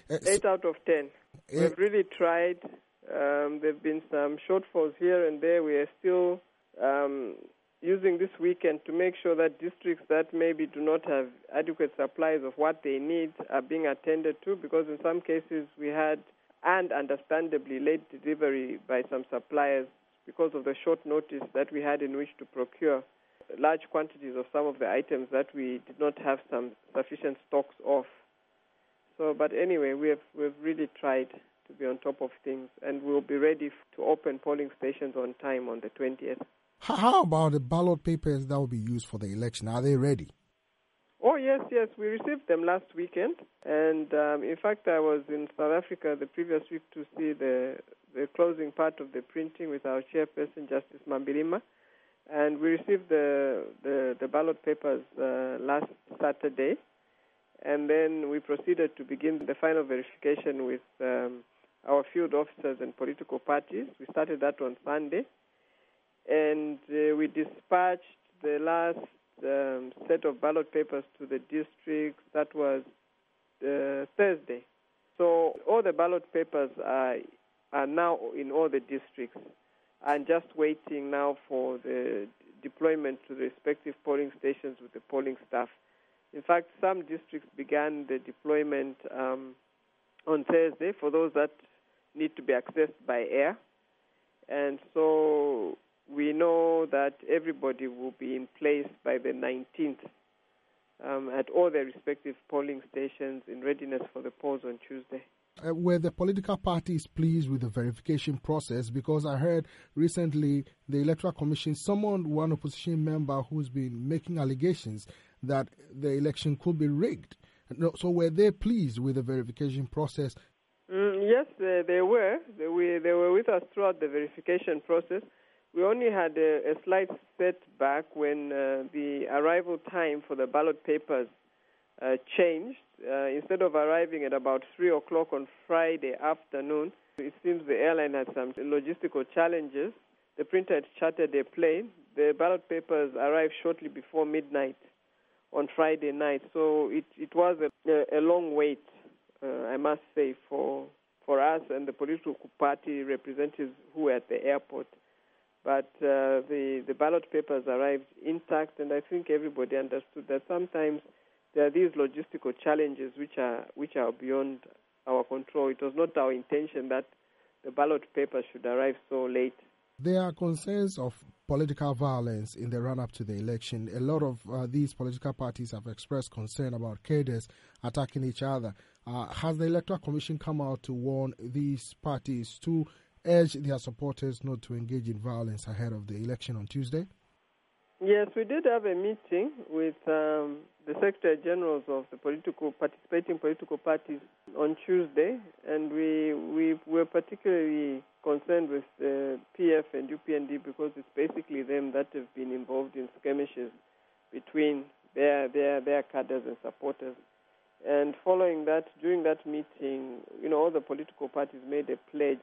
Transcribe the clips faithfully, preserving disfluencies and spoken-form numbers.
Uh, Eight so, out of ten. Uh, We've really tried. Um, there have been some shortfalls here and there. We are still um, using this weekend to make sure that districts that maybe do not have adequate supplies of what they need are being attended to, because in some cases we had, and understandably, late delivery by some suppliers because of the short notice that we had in which to procure large quantities of some of the items that we did not have some sufficient stocks of. So, but anyway, we have we've really tried to be on top of things, and we'll be ready to open polling stations on time on the twentieth. How about the ballot papers that will be used for the election? Are they ready? Oh, yes, yes. We received them last weekend. And, um, in fact, I was in South Africa the previous week to see the, the closing part of the printing with our chairperson, Justice Mambilima. And we received the, the, the ballot papers uh, last Saturday. And then we proceeded to begin the final verification with um, our field officers and political parties. We started that on Sunday. And uh, we dispatched the last um, set of ballot papers to the districts. That was uh, Thursday. So all the ballot papers are, are now in all the districts and just waiting now for the deployment to the respective polling stations with the polling staff. In fact, some districts began the deployment um, on Thursday for those that need to be accessed by air. And so we know that everybody will be in place by the nineteenth um, at all their respective polling stations in readiness for the polls on Tuesday. Uh, were the political parties pleased with the verification process? Because I heard recently the Electoral Commission summoned one opposition member who's been making allegations that the election could be rigged. So were they pleased with the verification process? Mm, yes, uh, they were. They were. They were with us throughout the verification process. We only had a, a slight setback when uh, the arrival time for the ballot papers uh, changed. Uh, instead of arriving at about three o'clock on Friday afternoon, it seems the airline had some logistical challenges. The printer had chartered a plane. The ballot papers arrived shortly before midnight on Friday night. So it, it was a, a long wait, uh, I must say, for for us and the political party representatives who were at the airport. But uh, the, the ballot papers arrived intact, and I think everybody understood that sometimes there are these logistical challenges which are which are beyond our control. It was not our intention that the ballot papers should arrive so late. There are concerns of political violence in the run-up to the election. A lot of uh, these political parties have expressed concern about cadres attacking each other. Uh, has the Electoral Commission come out to warn these parties to urge their supporters not to engage in violence ahead of the election on Tuesday? Yes, we did have a meeting with um, the Secretary Generals of the political participating political parties on Tuesday, and we we were particularly concerned with the P F and U P N D because it's basically them that have been involved in skirmishes between their their their cadres and supporters. And following that, during that meeting, you know, all the political parties made a pledge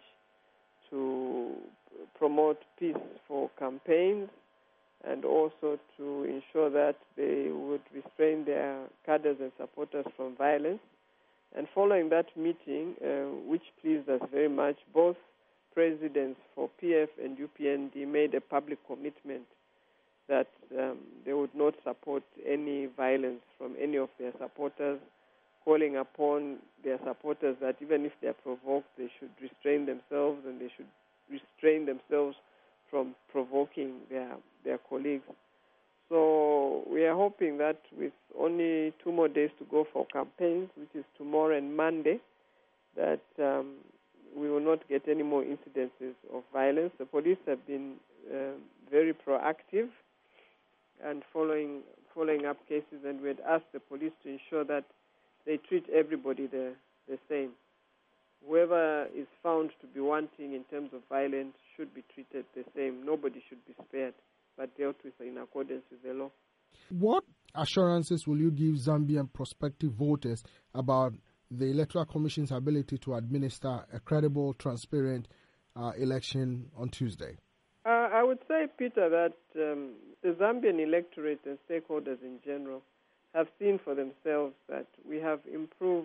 to promote peace for campaigns and also to ensure that they would restrain their cadres and supporters from violence. And following that meeting, uh, which pleased us very much, both presidents for P F and U P N D made a public commitment that um, they would not support any violence from any of their supporters, calling upon their supporters that even if they are provoked, they should restrain themselves and they should restrain themselves from provoking their their colleagues. So we are hoping that with only two more days to go for campaigns, which is tomorrow and Monday, that um, we will not get any more incidences of violence. The police have been uh, very proactive and following following up cases, and we had asked the police to ensure that they treat everybody the, the same. Whoever is found to be wanting in terms of violence should be treated the same. Nobody should be spared, but dealt with in accordance with the law. What assurances will you give Zambian prospective voters about the Electoral Commission's ability to administer a credible, transparent uh, election on Tuesday? Uh, I would say, Peter, that um, the Zambian electorate and stakeholders in general have seen for themselves that we have improved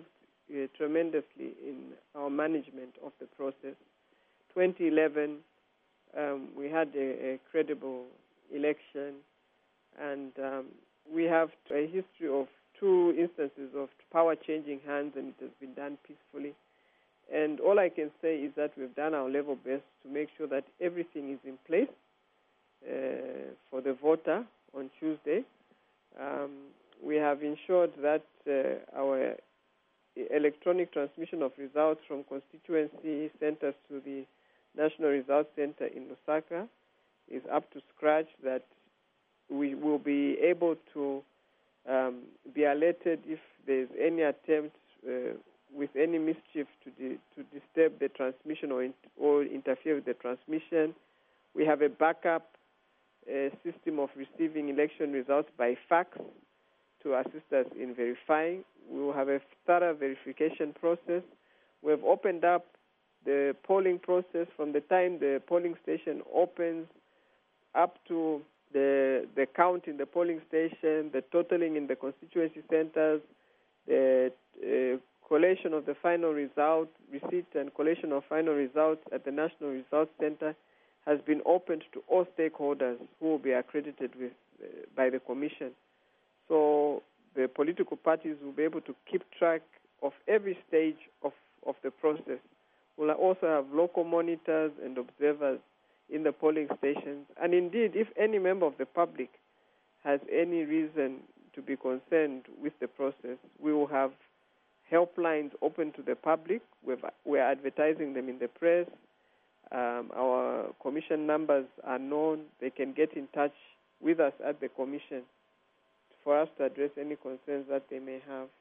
uh, tremendously in our management of the process. twenty eleven, um, we had a, a credible election, and um, we have a history of two instances of power changing hands, and it has been done peacefully. And all I can say is that we've done our level best to make sure that everything is in place uh, for the voter on Tuesday. Um, we have ensured that uh, our electronic transmission of results from constituency centers to the National Results Center in Lusaka is up to scratch, that we will be able to um, be alerted if there's any attempt uh, with any mischief to di- to disturb the transmission or, in- or interfere with the transmission. We have a backup uh, system of receiving election results by fax to assist us in verifying. We will have a thorough verification process. We have opened up the polling process from the time the polling station opens up to the the count in the polling station, the totaling in the constituency centers, the uh, collation of the final result, receipt and collation of final results at the National Results Center has been opened to all stakeholders who will be accredited with uh, by the Commission. So the political parties will be able to keep track of every stage of, of the process. We'll also have local monitors and observers in the polling stations. And indeed, if any member of the public has any reason to be concerned with the process, we will have helplines open to the public. We've, we're advertising them in the press. Um, our commission numbers are known. They can get in touch with us at the commission for us to address any concerns that they may have.